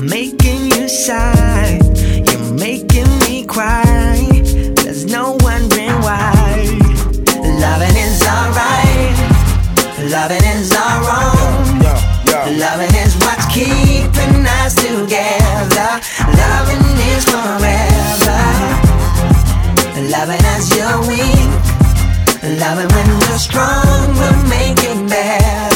making you sigh. You're making me cry. There's no wondering why. Loving is alright. Loving is our own. Loving is what's keeping us together. Loving is forever. Loving as you're weak. Loving when we're strong, we'll make it better.